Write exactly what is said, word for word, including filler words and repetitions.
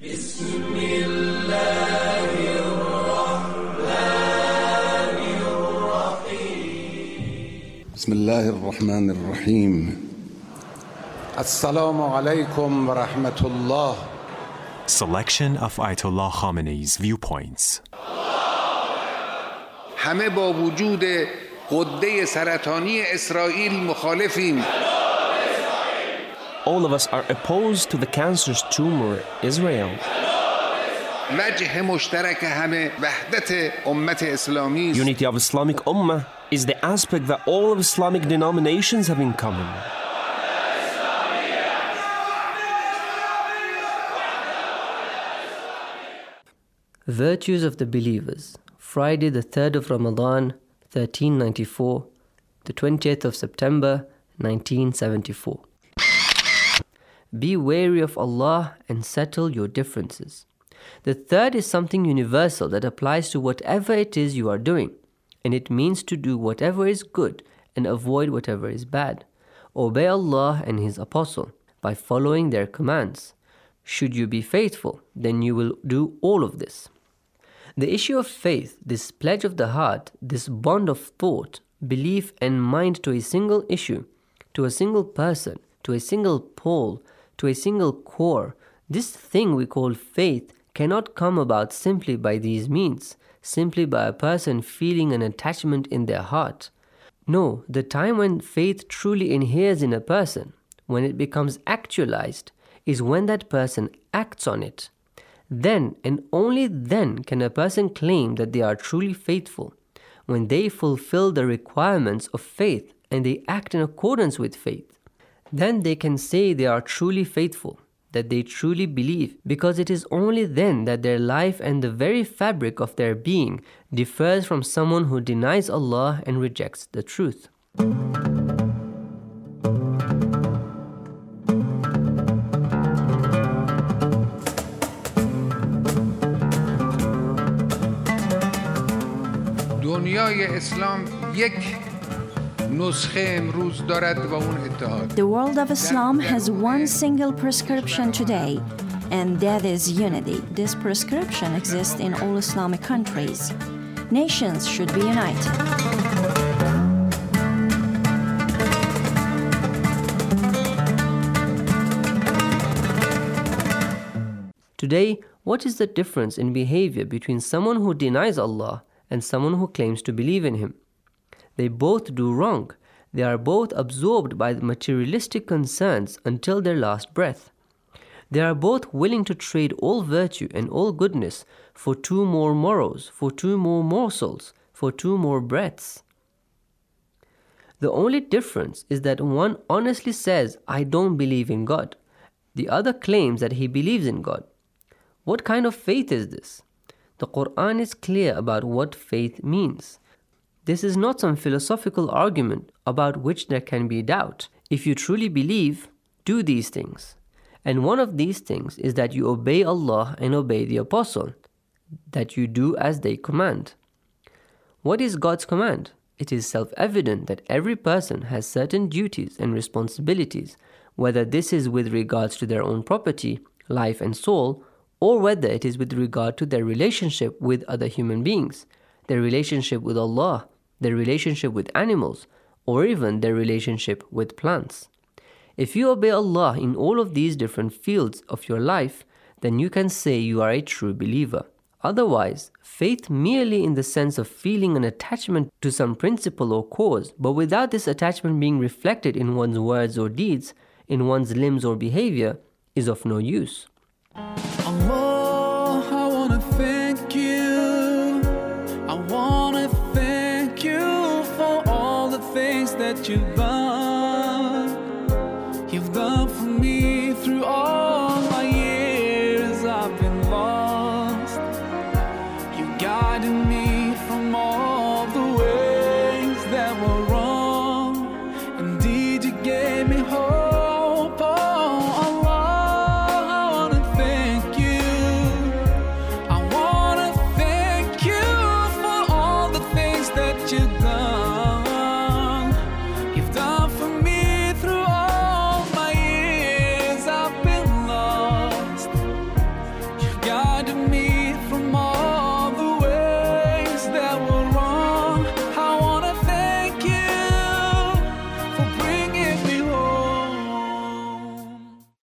بسم الله الرحمن الرحيم بسم الله الرحمن الرحيم السلام عليكم ورحمة الله. Selection of Ayatollah Khamenei's viewpoints. همه با وجود غده سرطانی اسرائیل مخالفیم. All of us are opposed to the cancerous tumor, Israel. وجه مشترک همه وحدت امت اسلامی است. Unity of Islamic Ummah is the aspect that all of Islamic denominations have in common. Virtues of the Believers, Friday the third of Ramadan, thirteen ninety-four, the twentieth of September, nineteen seventy-four. Be wary of Allah and settle your differences. The third is something universal that applies to whatever it is you are doing, and it means to do whatever is good and avoid whatever is bad. Obey Allah and His Apostle by following their commands. Should you be faithful, then you will do all of this. The issue of faith, this pledge of the heart, this bond of thought, belief and mind to a single issue, to a single person, to a single pole, to a single core, this thing we call faith cannot come about simply by these means, simply by a person feeling an attachment in their heart. No, the time when faith truly inheres in a person, when it becomes actualized, is when that person acts on it. Then and only then can a person claim that they are truly faithful, when they fulfill the requirements of faith and they act in accordance with faith. Then they can say they are truly faithful, that they truly believe, because it is only then that their life and the very fabric of their being differs from someone who denies Allah and rejects the truth. دنیای اسلام یک نسخه امروز دارد و اون اتحاد. The world of Islam has one single prescription today, and that is unity. This prescription exists in all Islamic countries. Nations should be united. Today, what is the difference in behavior between someone who denies Allah and someone who claims to believe in Him? They both do wrong. They are both absorbed by the materialistic concerns until their last breath. They are both willing to trade all virtue and all goodness for two more morrows, for two more morsels, for two more breaths. The only difference is that one honestly says, I don't believe in God. The other claims that he believes in God. What kind of faith is this? The Quran is clear about what faith means. This is not some philosophical argument about which there can be doubt. If you truly believe, do these things. And one of these things is that you obey Allah and obey the Apostle, that you do as they command. What is God's command? It is self-evident that every person has certain duties and responsibilities, whether this is with regards to their own property, life and soul, or whether it is with regard to their relationship with other human beings, their relationship with Allah, their relationship with animals, or even their relationship with plants. If you obey Allah in all of these different fields of your life, then you can say you are a true believer. Otherwise, faith merely in the sense of feeling an attachment to some principle or cause, but without this attachment being reflected in one's words or deeds, in one's limbs or behavior, is of no use. Allah, I wanna thank you. I wanna thank you for all the things that you've done. You've done for me through all my years I've been lost. You guided me from all the ways that were wrong. Indeed, you gave me hope. Oh, Allah, I wanna thank you. I wanna thank you for all the things that you've done. You've done God